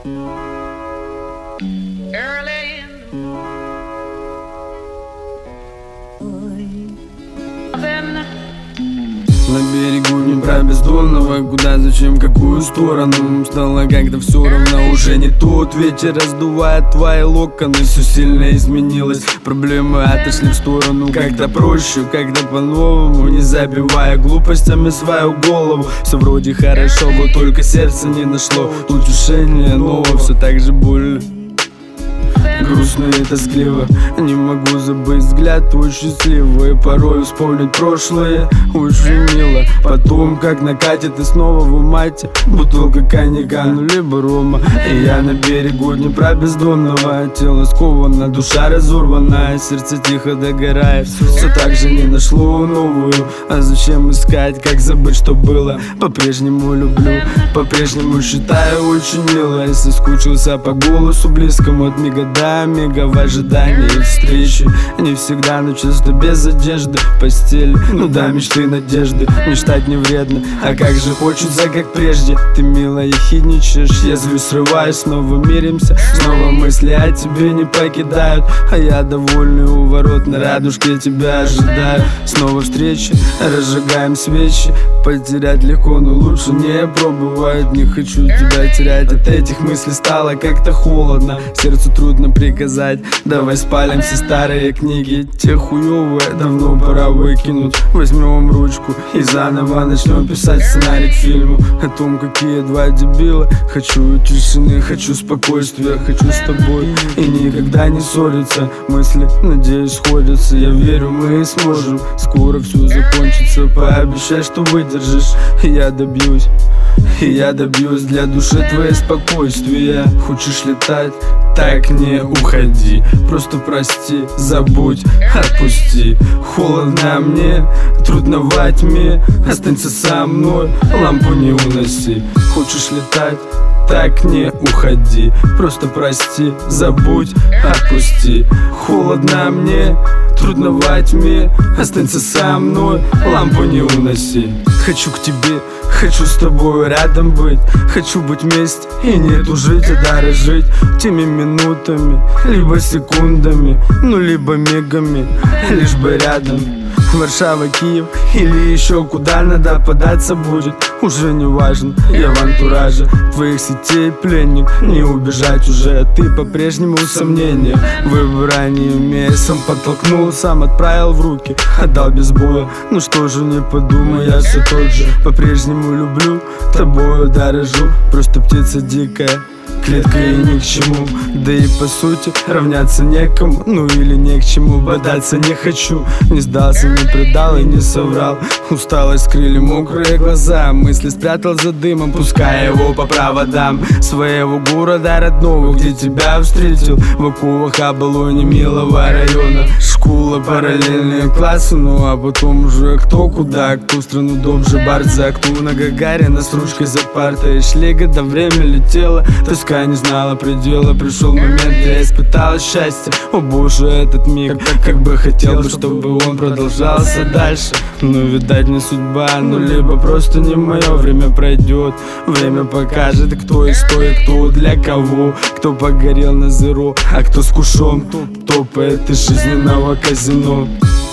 На берегу Днепра бездонного, куда, зачем, какую сторону. Стало как-то все равно, уже не тот ветер раздувает твои локоны. Все сильно изменилось, проблемы отошли в сторону. Как-то проще, как-то по-новому, не забивая глупостями свою голову. Все вроде хорошо, вот только сердце не нашло утешения нового, все так же больно, грустно и тоскливо. Не могу забыть взгляд твой счастливый, порой вспомнить прошлое очень мило. Потом как накатит и снова в умате бутылка коньяка, ну либо рома. И я на берегу Днепра бездонного, тело сковано, душа разорвана, сердце тихо догорает. Все так же не нашло новую, а зачем искать, как забыть, что было. По-прежнему люблю, по-прежнему считаю очень мило. И соскучился по голосу близкому от мига до мига, в ожидании встречи. Не всегда, но часто без одежды в постели. Ну да, мечты, надежды, мечтать не вредно, а как же хочется, как прежде. Ты мило ехидничаешь, я злюсь, срываюсь, снова миримся. Снова мысли о тебе не покидают, а я довольный у ворот на радужке тебя ожидаю. Снова встречи, разжигаем свечи. Потерять легко, но лучше не пробовать. Не хочу тебя терять, от этих мыслей стало как-то холодно. Сердцу трудно приказать, давай спалим все старые книги. Те хуёвые давно пора выкинуть. Возьмем ручку и заново начнем писать сценарий к фильму о том, какие два дебила. Хочу тишины, хочу спокойствия, хочу с тобой и никогда не ссориться. Мысли, надеюсь, сходятся. Я верю, мы сможем, скоро все закончится. Пообещай, что выдержишь, и я добьюсь. И я добьюсь для души твоей спокойствия. Хочешь летать? Так не уходи. Просто прости, забудь, отпусти. Холодно мне, трудно во тьме. Останься со мной, лампу не уноси. Хочешь летать? Так не уходи. Просто прости, забудь, отпусти. Холодно мне, трудно во тьме. Останься со мной, лампу не уноси. Хочу к тебе, хочу с тобой рядом быть. Хочу быть вместе и не тужить, а дорожить теми минутами, либо секундами, ну либо мигами, лишь бы рядом. Варшава, Киев или еще куда надо податься будет, уже не важно. Я в антураже твоих сетей пленник, не убежать уже, ты по-прежнему сомнения. Выбора не имея, сам подтолкнул, сам отправил в руки, отдал без боя. Ну что же, не подумай, я все тот же. По-прежнему люблю, тобою дорожу, просто птица дикая, клетка и ни к чему. Да и по сути равняться некому, ну или не к чему. Бодаться не хочу, не сдался, не предал и не соврал. Усталость скрыли мокрые глаза, мысли спрятал за дымом, пуская его по проводам своего города родного, где тебя встретил в оковах Оболони, милого района. Школа, параллельные классы, ну а потом уже кто куда, кто в страну добже борца, кто на Гагарина с ручкой за партой. Шли года, время летело, тоска не знала предела. Пришел момент, где я испытал счастье. О боже, этот миг, как бы хотел бы, чтобы он продолжался дальше. Но видать не судьба, ну либо просто не мое. Время пройдет, время покажет, кто и что и кто для кого. Кто погорел на зеро, а кто с кушом топает из жизненного казино.